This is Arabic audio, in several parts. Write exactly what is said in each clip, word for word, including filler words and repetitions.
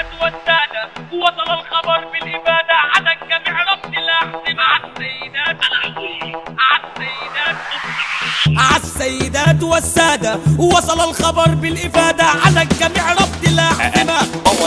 السيدات والسادة، وصل الخبر بالإبادة على الجميع رفض الأحزمة. عالسيدات عالسيدات عالسيدات والسادة، وصل الخبر بالإفادة على الجميع رفض الأحزمة.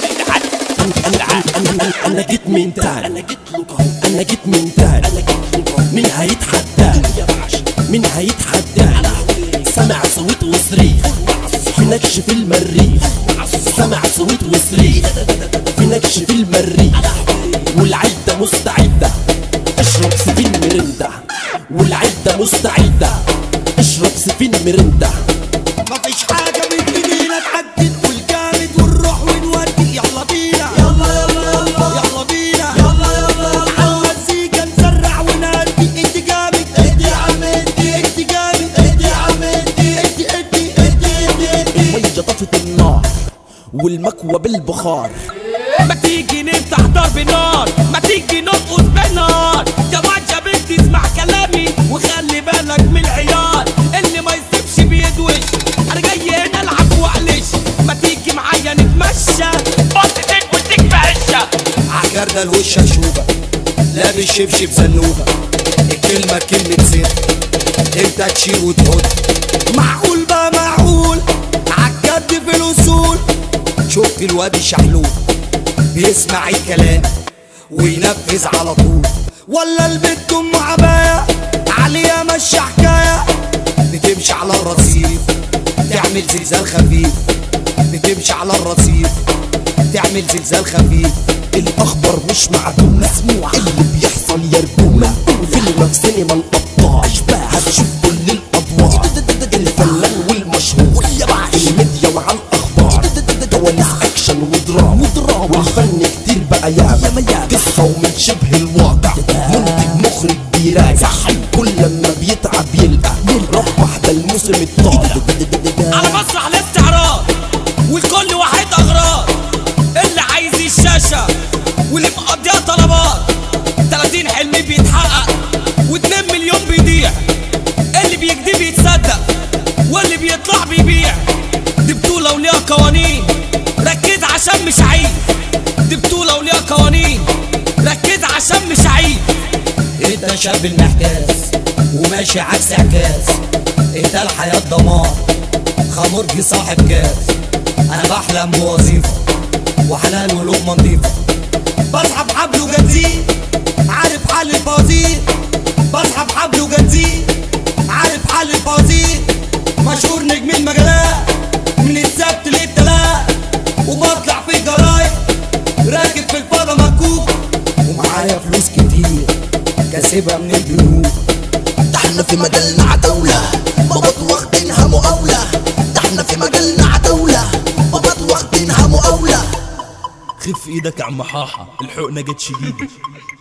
أنا جيت من تاني، أنا جيت لكم، أنا جيت من تاني، أنا جيت لكم. مين هيتحداني؟ مين هيتحداني؟ سمع صوت وصريخ في نكش في المريخ، سمع صوت وصريخ في نكش في المريخ. والعدة مستعدة اشرب سفين مرندة، والعدة مستعدة اشرب سفين مرندة. مفيش حاجة من ايدينا تعدي، نقول جامد ونروح ونودي. يلا بينا يلا يلا يلا يلا بينا يلا يلا يلا عالمزيكا نسرع ونهدي. انت جامد ادي يا عم ادي، انت جامد ادي يا عم ادي، ادي ادي ادي ادي. المية طفت النار والمكوى بالبخار. ما تيجي نفتح ضرب نار، ما تيجي نرقص بالنار. يا واد بنت اسمع كلامي وخلي بالك من العيار اللي ما يسيبش بيدوش. انا جاي هنا العب واعلش، ما تيجي معايا نتمشى بطتك وتكفى عشة. عكرنا الوش شوبة لابس شبشب زنوبة، الكلمة كلمة سر انت تشيل وتحط. معقول بقى معقول عالجد في الوصول. شفت الواد الشحلول بيسمع الكلام وينفذ على طول، ولا البت ام عباية عليها ماشية حكاية. بتمشي على الرصيف تعمل زلزال خفيف، بتمشي على الرصيف تعمل زلزال خفيف. الاخبار مش معدومة، مسموعة اللي بيحصل يرجومة. فيلم في سينما الابطال اشباه هتشوف كل الادوار. الفنان والمشهور الميديا مع الاخبار، كواليس اكشن ودراما ودراما. والفن كتير بقى ياما قصة ومن شبه الواقع. منتج مخرج بيراجع كل لما بيتعب يلقى ربح ده الموسم الطالع. على مسرح الاستعراض والكل واحد اغراض، اللي عايز الشاشة واللي مقضيها طلبات. تلاتين حلم بيتحقق واتنين مليون بيضيع، اللي بيكدب يتصدق واللي بيطلع بيبيع. دي بطولة وليها قوانين ركز عشان مش عيب، دي بطولة وليها قوانين ركز عشان مش عيب. انت شاب المحتاس وماشي عكس عكاس، انت الحياة دمار خمرجي صاحب كاس. انا بحلم بوظيفة وحلال ولقمة نضيفة، بسحب حبل وجنزير عارف حل الفوازير. بسحب حبل وجنزير عارف حل الفوازير. مشهور نجم المجالات من السبت للتلات، وبطلع في الجرايد راكب في الفضا مكوك. ومعايا فلوس كتير كاسبها من البنوك. ده احنا في مجالنا عتاولة بابات واخدينها مقاولة. ده احنا في مجالنا عتاولة بابات واخدينها مقاولة. خف ايدك يا عم حاحة، الحقنة جت شديدة.